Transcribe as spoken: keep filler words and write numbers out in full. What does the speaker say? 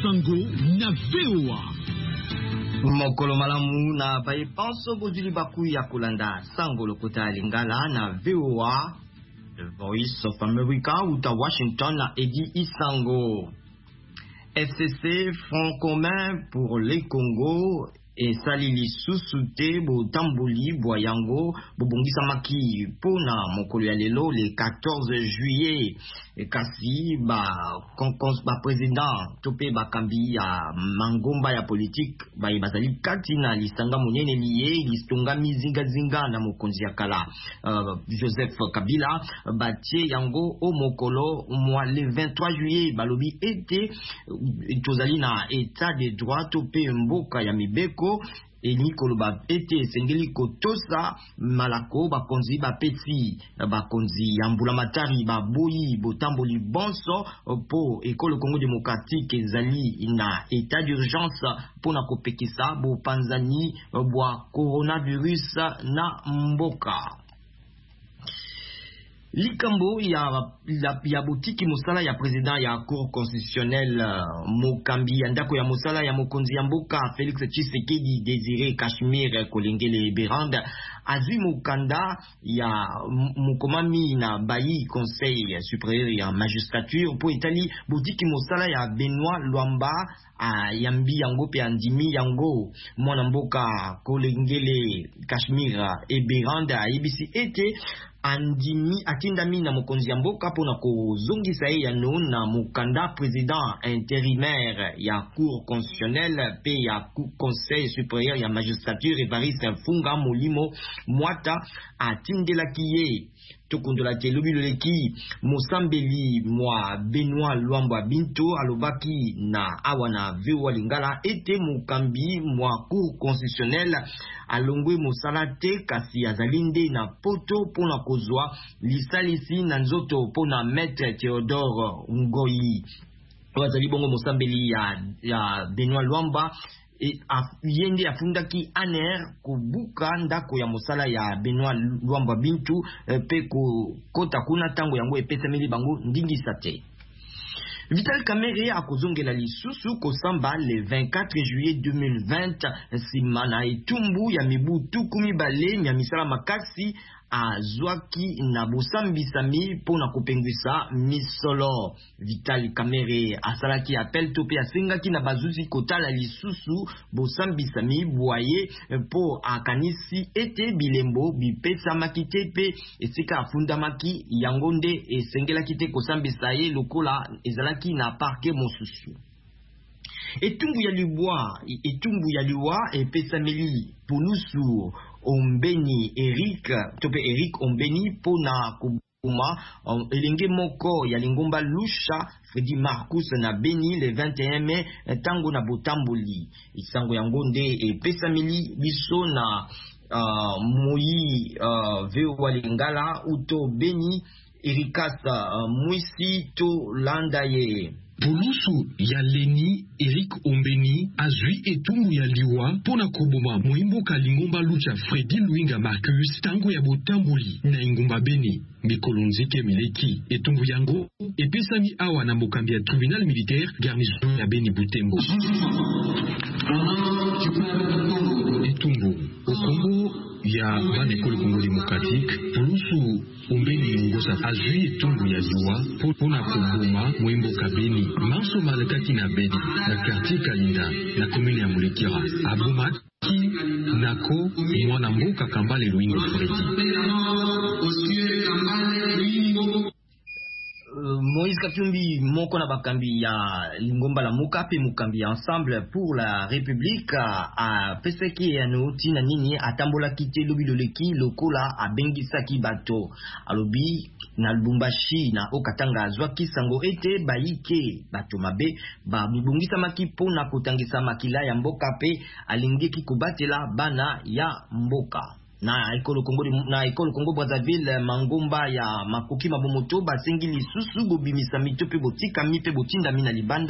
Sango na V O A. Mokolo malamu na baipanso bozuli baku ya kulanda Sango lokota lingala na V O A. The Voice of America uta Washington na Edi Isango. F C C, Front commun pour les Congo et salili susute bo tamboli boyango bobongisa maki pona mokolo ya lelo le quatorze juillet e kasi ba konkons ba président topé ba kambi ya mangomba ya politique ba bazali kati na lisanga monene lié listonga mizinga zinga na mokonzi ya kala uh, Joseph Kabila batie yango o mokolo mwa le vingt-trois juillet balobi ete tozali na état de droit topé mboka ya mibeko et Nikoloba ete sengeli kotosa malako bakonzi ba peti bakonzi yambula matari ba boyi botamboli bonso po ekolo Congo démocratique ezali na état d'urgence pona kopekisa bo panzani bwa coronavirus na mboka. Likambo ya la ya botiki musala ya président ya cour constitutionnelle uh, Mokambi andako ya musala ya mokonzi ya mboka Félix Tshisekedi Désiré Kashmir Kolengele Beranda azwi mukanda ya mukomami na bayi conseil supérieur ya magistrature po etali botiki musala ya Benoît Luamba a yambi yango pe andimi yango mwana mboka Kolengele Kashmir e Beranda ibisi ete andimi atindami na mokonzi ya mboka pona kozongisa ye yano na mukanda président intérimaire ya cour constitutionnelle pe ya conseil supérieur ya magistrature Evariste Mfunga Molimo Mwata atindelaki ye tokondola telobi loleki mosambeli mwa Benoît Luamba Binto alobaki na awana V O A lingala ete mukambi mwa cour constitutionnelle alongwe mosala te kasi azalinde na poto pona kozwa lisalisi na nzoto pona maître Théodore Ngoyi wazali bongo mosambeli ya, ya Benoît Luamba e yende afundaki aner kubuka ndako ya mosala ya Benoît Luamba Bintu e, pe ko kota kuna tango yango epesameli bango ndingisa te. Vital Kamerhe akozongela lisusu kosamba le vingt-quatre juillet deux mille vingt simana etumbu ya mibu tukumi bale ya misala makasi azwaki na bosambisami pona kopengwisa misolo. Vital Kamerhe asalaki appel tope asengaki na bazuzi kotala lisusu bosambisami boye po akanisi ete bilembo bipesamaki te pe esika afundamaki yango nde esengelaki te kosambisa ye lokola ezalaki na parke mosusu. Etumbu ya liwa etumbu ya liwa epesameli ponusu Ombeni Eric tope Eric Ombeni pona kubuma um, elenge moko ya lingomba lusha Fredi Marcus na Beni le vingt et un mai tango na botamboli isango yango nde epesameli biso na uh, moyi uh, V O A lingala uto Beni Erikasa uh, Mwisi to landa ye Polusu ya Leni Eric Ombeni azwi etumbu ya liwa pona koboma moimboka lingomba lucha Fredi Luinga Marcus tango ya botamboli na ingumba Beni mikolonzike mileki etumbu yango epesami awa na mokambi ya tribunal militaire garnison ya Beni Butembo. Etumbu okombo ya bana ekolo Congo démocratique Polusu Ombeni Ngosa azwi etumbu ya liwa pona koboma moimboka Beni manso malakaki na Beni na quartier Kalinda na commune ya Mulekira abomaki nako mwana mboka Kambale Luingo Fredi. Moïse Katumbi moko na bakambi ya lingomba la muka pe mukambi ya ensemble pour la république a peseki ya noti na nini atambola kite lobi loleki lokola abengisaki bato alobi na Lubumbashi na Okatanga azwaki sango ete bayike bato mabe ba bungisa maki pona kotangisa makila ya mboka pe alingeki kubatela bana ya mboka. Na ekolo Congo na ekolo Congo Brazzaville mangomba ya makoki mabomoto basengi lisusu bobimisa mito pe botika mi pe botinda mi na libanda